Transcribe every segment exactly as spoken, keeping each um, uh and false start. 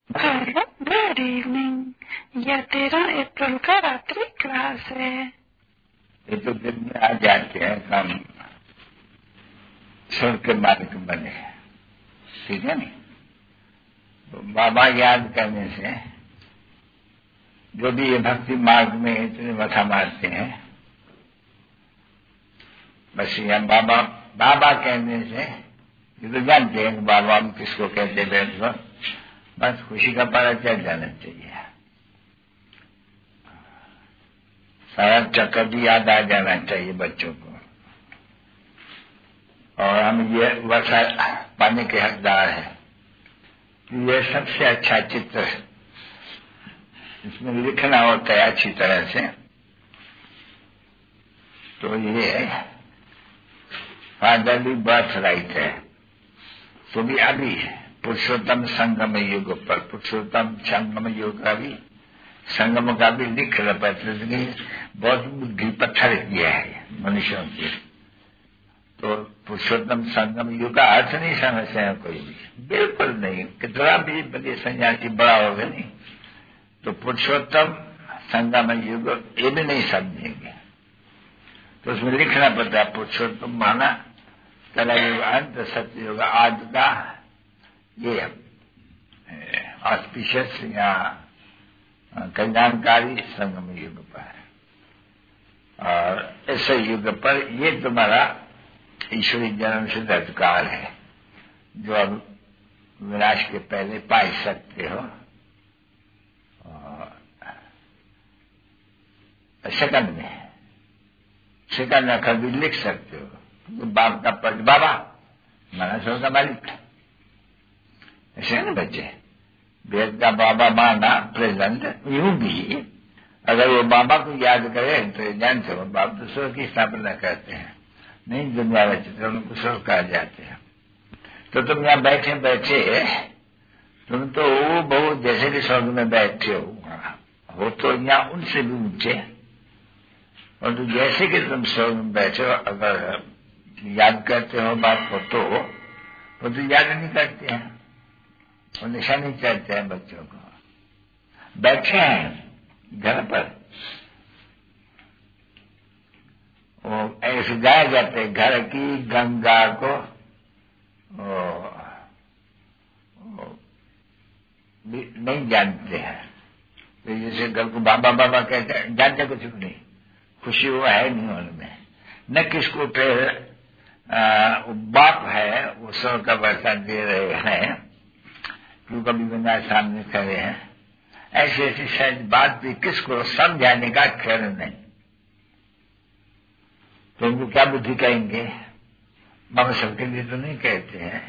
Hello, good evening. यह तेरह अप्रैल का रात्रि क्लास है। ये तो दिन में आ जाते हैं काम छोड़ के मालिक बने, ठीक है नहीं। तो बाबा याद करने से जो भी ये भक्ति मार्ग में इतने मथा मारते हैं, बस यहाँ बाबा बाबा कहने से ये तो जानते हैं कि बाबा हम किसको कहते हैं। बस खुशी का पता चल जाना चाहिए, सारा चक्कर भी याद आ जाना चाहिए बच्चों को। और हम ये वर्षा पाने के हकदार हैं कि ये सबसे अच्छा चित्र इसमें लिखना होता है अच्छी तरह से। तो ये फादरली बर्थ राइट है। तो भी अभी पुरुषोत्तम संगम युग पर पुरुषोत्तम संगम युग का भी संगम का भी लिख रहे, बहुत बुद्धि पत्थर किया है मनुष्यों की। तो पुरुषोत्तम संगम युग का अर्थ नहीं समझते हैं कोई भी, बिल्कुल नहीं। कितना भी बड़े सन्यासी बड़ा होगा नहीं तो पुरुषोत्तम संगम युग ये भी नहीं समझेंगे। तो उसमें लिखना पड़ता है पुरुषोत्तम माना कलयुग अंत सत्ययुग आज का ये ऑस्पिशियस या कल्याणकारी संगम युग पर है। और ऐसे युग पर ये तुम्हारा ईश्वरी जन्म सिद्ध अधिकार है जो अब विनाश के पहले पा सकते हो। सेकंड में सेकंड में कभी लिख सकते हो। तो बाप का पद बाबा माना सो का मालिक, ऐसे है ना बच्चे। वेद का बाबा माना प्रेजेंट, यूं भी अगर वो बाबा को याद करे तो जानते हो बाप तो स्वर्ग की स्थापना करते हैं, नहीं दुनिया में चित्र उनको स्वर्ग कहा जाते हैं। तो तुम यहाँ बैठे बैठे तुम तो वो बहुत जैसे कि स्वर्ग में बैठे हो, हो तो यहाँ उनसे भी ऊंचे। और तो जैसे कि तुम स्वर्ग में बैठे हो, अगर याद करते हो बात को तो वो तो याद नहीं करते हैं, वो निशा नहीं चलते हैं बच्चों को। बैठे हैं घर पर, वो ऐसे गाए जाते हैं घर की गंगा को ओ, ओ, नहीं जानते हैं। तो जैसे घर को बाबा बाबा कहते हैं, जानते कुछ भी नहीं, खुशी हुआ है नहीं उनमें, न किसको फिर बाप है वो सौ का वर्षा दे रहे हैं क्यों कभी बंदा सामने खड़े हैं। ऐसी ऐसी शायद बात भी किसको समझाने का खैर नहीं। तो उनको क्या बुद्धि कहेंगे, बाबा सबके लिए तो नहीं कहते हैं।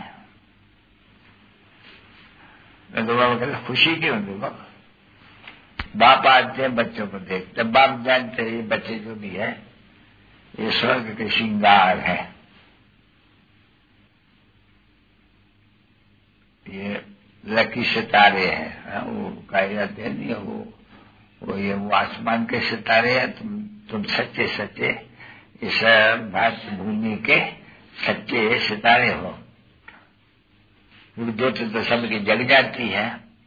तो बाबा कहते खुशी क्यों उनको बाप आते हैं बच्चों को देखते, बाप जानते हैं ये बच्चे जो भी है ये स्वर्ग के श्रृंगार है, ये लकी सितारे हैं। वो कहे जाते हैं नहीं वो वो ये वो आसमान के सितारे हैं। तुम तुम सच्चे सच्चे इस भारत भूमि के सच्चे सितारे हो। क्योंकि ज्योति तो सबकी जग जाती है,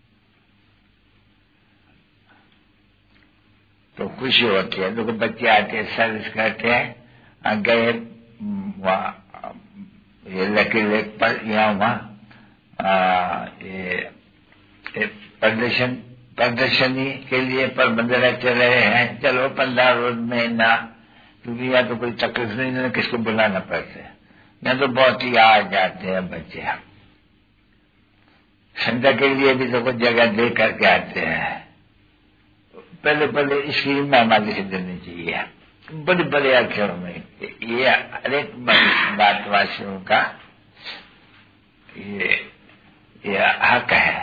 तो खुशी होती है। लोग बच्चे आते हैं सर्विस करते हैं, गए वहाँ ये लकी लेक पर यहाँ वहाँ ये प्रदर्शन प्रदर्शनी के लिए प्रबंध चल रहे हैं। चलो पंद्रह रोज में ना, क्योंकि यहाँ तो कोई तकलीफ नहीं ना किसको बुलाना पड़ता है। यहाँ तो बहुत ही आ जाते हैं बच्चे, संध्या के लिए भी तो कुछ जगह दे करके आते हैं। पहले पहले इसकी महिमा लिख देनी चाहिए बड़े बड़े अक्षरों में, ये हर एक बातवासियों का ये ये हक है,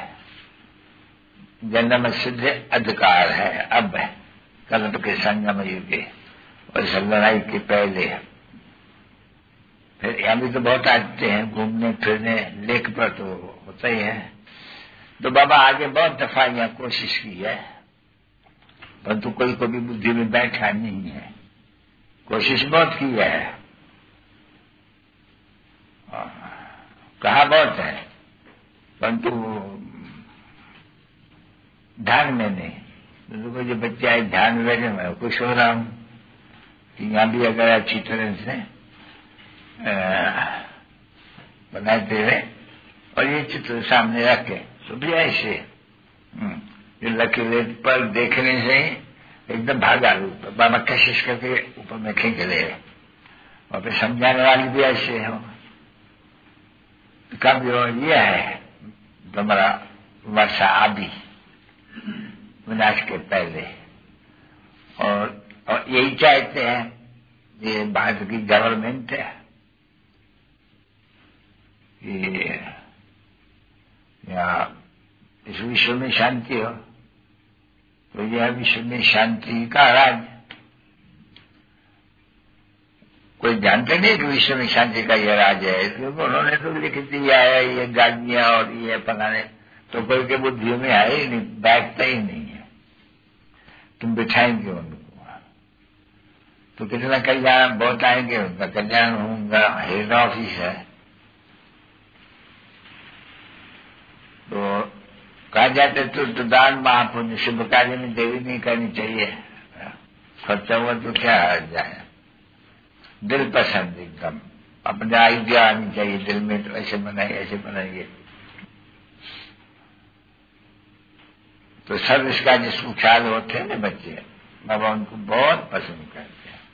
जन्म सिद्ध अधिकार है। अब कल्प के संगम युग और इस लड़ाई के पहले फिर यहाँ भी तो बहुत आते हैं घूमने फिरने, लेक पर तो होता ही है। तो बाबा आगे बहुत दफा यहाँ कोशिश की है, परंतु कोई को भी बुद्धि में बैठा नहीं है। कोशिश बहुत की है, कहा बहुत है, परंतु ध्यान में नहीं। तो जो बच्चे आए ध्यान में बैठे, मैं खुश हो रहा हूं कि यहां भी अगर अच्छी तरह से बनाते रहे और ये चित्र सामने रखे तो भी ऐसे ये लकीले पर देखने से एकदम भागा ऊपर बाबा कोशिश करके ऊपर में खींच ले, और फिर समझाने वाली भी ऐसे हो। कब ये है तुम्हारा वर्षा आदि विनाश के पहले, और, और यही चाहते हैं, ये भारत की गवर्नमेंट है कि या इस विश्व में शांति हो, तो यह विश्व में शांति का राज। कोई जानते नहीं कि विश्व में शांति का यह राज है, क्योंकि उन्होंने तो लिख दिया है ये गाड़ियां और ये पकाने, तो कोई के बुद्धियों में है ही नहीं, बैठता ही नहीं है। तुम बिठाएंगे उनको तो कितना कल्याण, बहुत आएंगे, उनका कल्याण होगा। हेड ऑफिस है तो कहा जाते तो, तो दान महापुण्य शुभ कार्य में देरी नहीं करनी चाहिए, खर्चा हुआ तो क्या आ जाए। दिल पसंद एकदम अपने आइडिया आनी चाहिए दिल में, तो ऐसे बनाइए ऐसे बनाइए। तो सब इसका जिसको ख्याल होते हैं ना बच्चे, बाबा उनको बहुत पसंद करते हैं।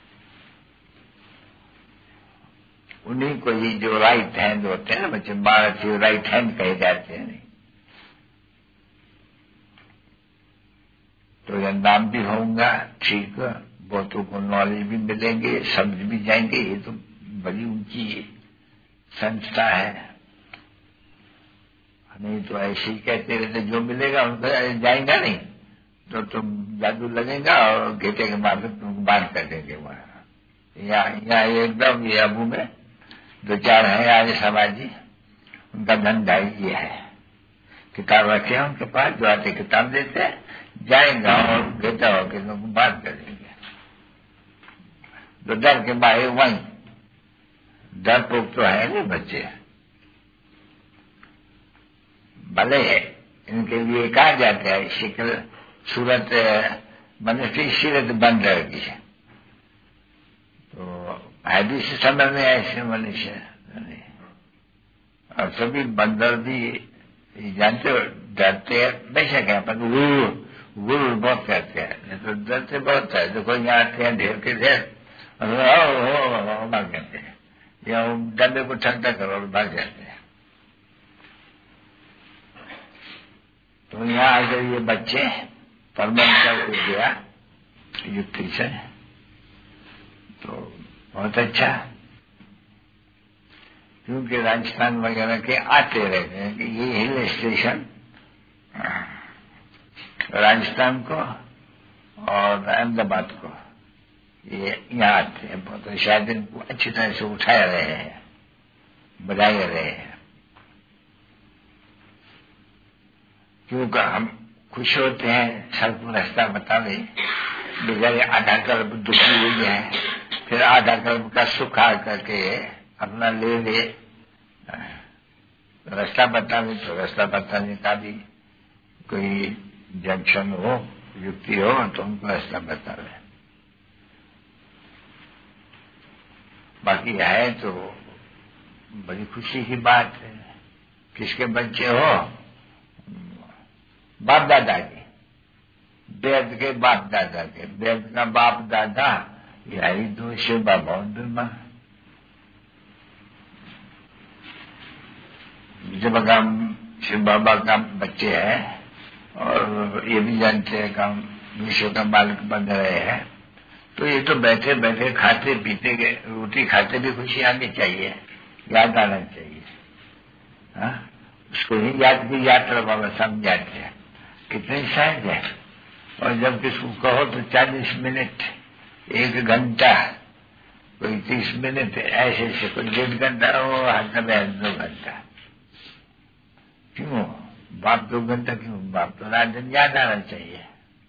उन्हीं को ये जो राइट हैंड होते हैं ना बच्चे, भारत के राइट हैंड कहे जाते हैं, नहीं तो यह नाम भी होगा ठीक, बहुतों को नॉलेज भी मिलेंगे, समझ भी जाएंगे। ये तो बड़ी ऊंची संस्था है, नहीं तो ऐसे ही कहते रहते जो मिलेगा उनको जाएगा नहीं, तो तुम जादू लगेगा और घेटे के मार तुमको बांध कर देंगे वहां। या, या एकदम ये अबू में दो चार है आज समाजी, उनका धंधा ये है, किताब रखे हैं उनके पास, जो आते किताब देते हैं, जाएगा और घेटा होकर तुमको बांध कर देंगे। तो डर के मारे वहीं, डरपोक तो है नहीं बच्चे, भले है इनके लिए कहा जाता है शिकल सूरत मनुष्य सीरत बंदर की, तो है भी इस समय में ऐसे मनुष्य। और सभी बंदर भी जानते हो डरते हैं, बेशक है, पर गुरु गुरु बहुत कहते हैं, तो डरते बहुत है। देखो यहाँ आते हैं ढेर के ढेर, भाग जाते हैं, या डंडे को ठंडा करो और भाग जाते हैं। तो यहाँ अगर ये बच्चे परमंत्र को गया युक्ति से, तो बहुत अच्छा, क्योंकि राजस्थान वगैरह के आते रहते हैं कि ये हिल स्टेशन राजस्थान को और अहमदाबाद को ये यहाँ आते हैं, तो शायद इनको अच्छी तरह से उठाए रहे हैं, बढ़ाए रहे हैं, क्योंकि हम खुश होते हैं सबको रास्ता बता दे। बेचारे आधा कल्प दुखी हुई है, फिर आधा कल्प का सुख आ करके अपना ले ले, रास्ता बता दे, तो रास्ता बताने का भी कोई जंक्शन हो, युक्ति हो, तो उनको रास्ता बता रहे। बाकी है तो बड़ी खुशी की बात है, किसके बच्चे हो, बाप दादा के, वेद के बाप दादा के, वेद का बाप दादा यही तो शिव बाबा दुर्मा। जब हम शिव बाबा का बच्चे हैं और ये भी जानते हैं कि हम विश्व का मालिक बन रहे हैं, तो ये तो बैठे बैठे खाते पीते के रोटी खाते भी खुशी आनी चाहिए, याद आना चाहिए। हाँ, उसको ही याद भी यात्रा बाबा समझाते हैं, कितनी सहज है। और जब किसको कहो तो चालीस मिनट, एक घंटा, कोई तीस मिनट, ऐसे ऐसे कोई डेढ़ घंटा हो, हद में दो घंटा। क्यों बाप दो घंटा क्यों? बाप तो रात दिन याद आना चाहिए,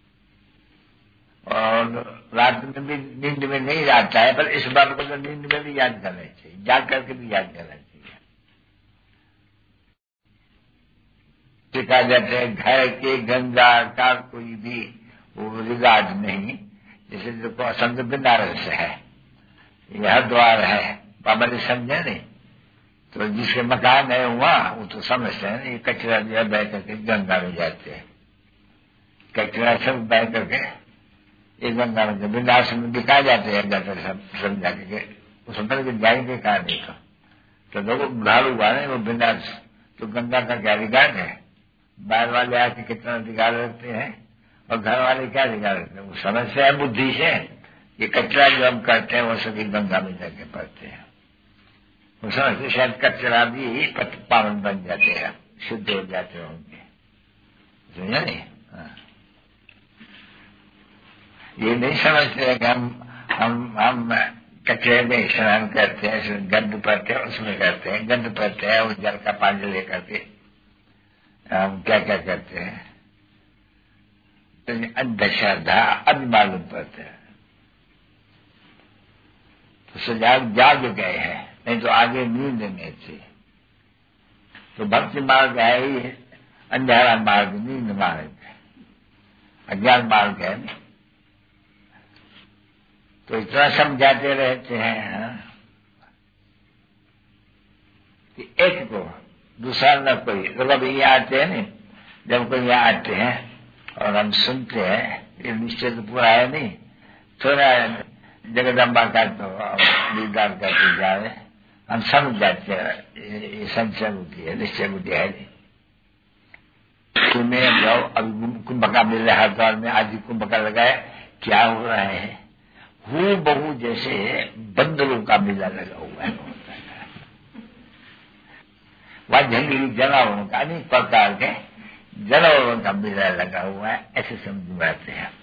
और रात में भी नींद में नहीं आता है, पर इस बात को तो नींद में भी याद करना चाहिए, जाग करके भी याद करना चाहिए। देखा जाता है घर के गंगा का कोई भी वो रिगार्ड नहीं। जैसे देखो असंत बनारस है, यह द्वार है, बाबा ने समझा नहीं, तो जिसके मकान है वहां वो तो समझते हैं ये कचरा दिया बह करके गंगा में जाते हैं, कचरा सब बह करके ये गंगा में वृंदावन में दिखाए जाते हैं जाकर सब समझा के उसमें पर जाएंगे कहा नहीं तो, तो लोगों बुढ़ालू हुआ नहीं वो वृंदावन तो गंगा का क्या रिगार्ड है। बाहर वाले आके कितना रिगार्ड रखते हैं और घर वाले क्या रिगार्ड रखते हैं, वो समझते हैं बुद्धि से ये कचरा जो हम करते हैं वो सभी गंगा में जाके पड़ते हैं। वो समझते शायद कचरा भी पावन बन जाते हैं, शुद्ध हो जाते होंगे, समझा नहीं। हाँ। ये नहीं समझते हैं कि हम हम हम कचरे में स्नान करते हैं, गंद पड़ते हैं उसमें करते हैं, गंद पड़ते हैं उस जल का पानी लेकर के हम क्या क्या करते हैं, तो अंधश्रद्धा अभी मालूम पड़ते हैं। तो सजाग जाग गए हैं, नहीं तो आगे नींद में थी। तो भक्ति मार्ग है ही अंधेरा मार्ग, नींद मार्ग, अज्ञान मार्ग है नहीं। तो इतना समझाते रहते हैं हा? कि एक को दूसरा न कोई। तो कभी यहाँ आते हैं नहीं, जब कोई यहाँ आते हैं और हम सुनते हैं, ये निश्चय तो पूरा है नहीं, थोड़ा जगदम्बा का तो दीदार करके जाए, हम समझ जाते हैं ये संशय बुद्धि है, निश्चय बुद्धि है नहीं। तुम्हें जाओ अभी कुंभ का मिल रहा हरिद्वार में, आज कुंभ का लगाए, क्या हो रहा है, हूँ बहु जैसे बंदरों का मेला लगा हुआ है। वह जंगली जानवरों का अनेक प्रकार के जानवरों का मेला लगा हुआ है, ऐसे समझ पाते हैं।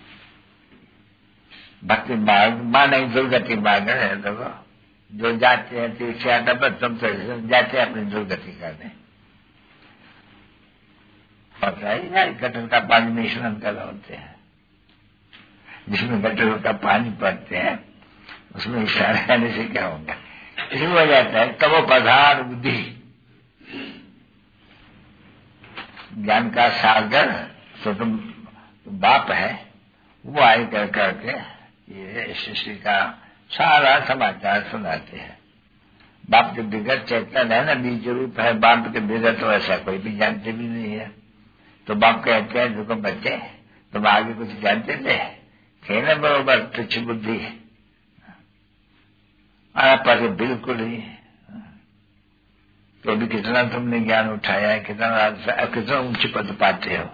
भक्ति मार्ग माने दुर्गति मार्ग है, तो जो जाते हैं तीर्थ यात्रा पर तुम तो जाते हैं अपनी दुर्गति करने। पता ही नहीं गटर का पानी में स्नान कर होते हैं, जिसमें गटरों का पानी पड़ते हैं उसमें इशारा करने से क्या होगा, इसमें हो जाता है तब वो पधार बुद्धि ज्ञान का सागर। तो तुम बाप है, वो आए कर करके ये सृष्टि का सारा समाचार सुनाते हैं। बाप के बिगड़ चेतन है ना, बीज रूप है, बाप के बिगड़ तो ऐसा कोई भी जानते भी नहीं है। तो बाप कहते हैं देखो बच्चे तुम आगे कुछ जानते थे, खेलने बरोबर तुच्छ बुद्धि पर बिल्कुल ही। तो अभी कितना तुमने ज्ञान उठाया है, कितना कितना ऊंचे पद पाते हो,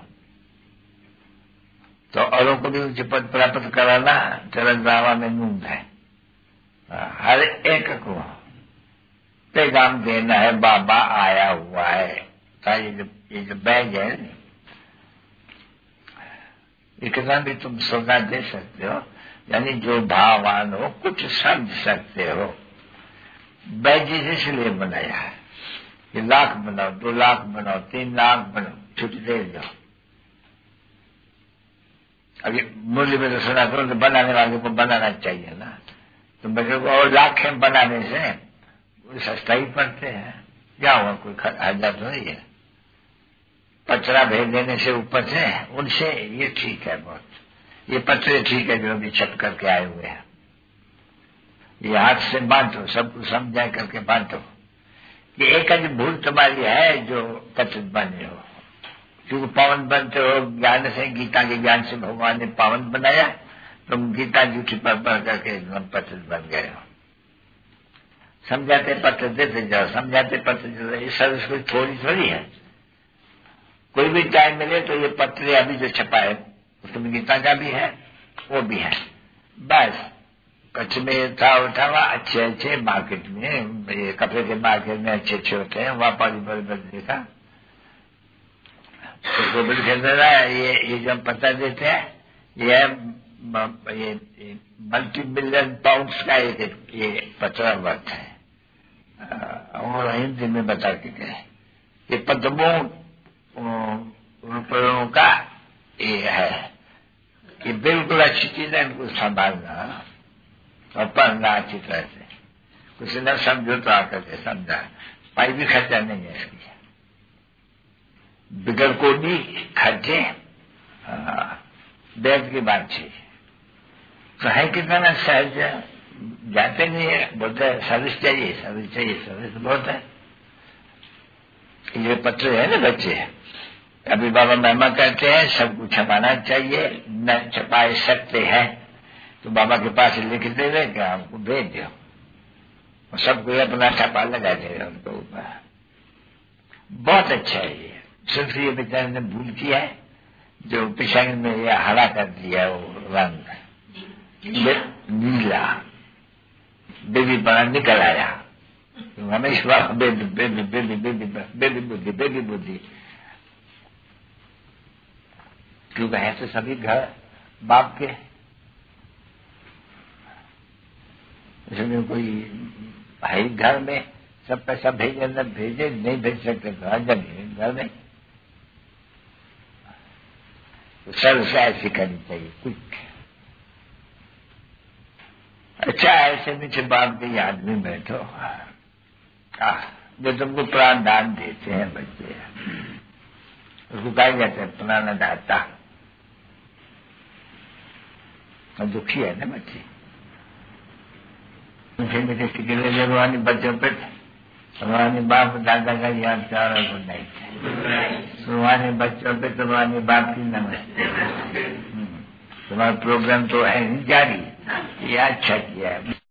तो औरों को भी ऊंचे पद प्राप्त कराना चरण रावा में नूंद है। हर एक को पैगाम देना है, बाबा आया हुआ है। तो ये जो ये जो बैग है इतना भी तुम सोना दे सकते हो, यानी जो भावान हो कुछ समझ सकते हो। बैग इसलिए बनाया है कि लाख बनाओ, दो लाख बनाओ, तीन लाख बनाओ, छुट्टी दे जाओ। अभी मूल्य में तो सुना तो बनाने वाले को बनाना चाहिए ना, तो बच्चों को और लाख बनाने से वो सस्ता ही पड़ते हैं, क्या हुआ कोई हजार तो नहीं है। पचरा भेज देने से ऊपर से उनसे ये ठीक है बहुत, ये पचरे ठीक है जो अभी छप करके आए हुए हैं, ये हाथ से बांटो, सबको समझा करके बांटो कि एक आज भूल तुम्हारी है जो पतित बने हो, क्योंकि पावन बनते हो ज्ञान से, गीता के ज्ञान से भगवान ने पावन बनाया, तुम गीता झूठी पर पढ़ करके एकदम पतित बन गए हो। समझाते पत्र देते जाओ, समझाते पत्र देते, इस सर्विस कोई थोड़ी थोड़ी है। कोई भी टाइम मिले तो ये पत्र अभी जो छपा है उसमें गीता का भी है, वो भी है। बस कच्छ में था उठा हुआ अच्छे अच्छे मार्केट में, ये कपड़े के मार्केट में अच्छे अच्छे होते हैं, वहां पर बल देखा तो गोबर के अंदर ये ये जो हम पता देते हैं ये ये, ये मल्टी मिलियन पाउंड्स का एक ये पचरा वर्थ है, और हिंदी में बता के गए ये पद्मों रुपयों का ये है कि बिल्कुल अच्छी चीज है, इनको संभालना और पढ़ना अच्छी तरह से। कुछ न समझो तो आकर के समझा, पाई भी खर्चा नहीं है इसकी। बिगड़ कोडी खर्चे बैठ की बात थी। तो है कितना सहज जाते नहीं है, बोलते सर्विस चाहिए सर्विस चाहिए सर्विस बहुत है। ये पत्र है ना बच्चे, अभी बाबा महिमा कहते हैं सबको छपाना चाहिए, न छपा सकते हैं तो बाबा के पास लिख देवे कि हमको भेज दो, और सबको अपना छपा लगा देगा उनको ऊपर। बहुत अच्छा है ये। सिर्फ ये बेचारे ने भूल किया है जो पिछाड़ में ये हरा कर दिया वो रंग नीला, बेबी बड़ा निकल आया। तो हमेशा baby baby baby baby baby बुद्धि बेबी बुद्धि, क्योंकि है तो सभी घर बाप के, इसलिए कोई है घर में सब पैसा भेजे न भेजे नहीं भेज सकते तो अजब घर में तो सर्व ऐसी करनी चाहिए कुछ। अच्छा ऐसे नीचे बाप के याद में बैठो, जो तुमको प्राण दान देते हैं बच्चे, उसको कहा जाता है प्राण दाता। और दुखी है ना बच्चे, मीठे मीठे सिकले जगवानी बच्चों पे तुम्हारे बाप दादा का याद चार गुड नाइट। तुम्हारे बच्चों पे तुम्हारे बाप की नमस्ते। तुम्हारा प्रोग्राम तो है जारी, ये अच्छा किया है।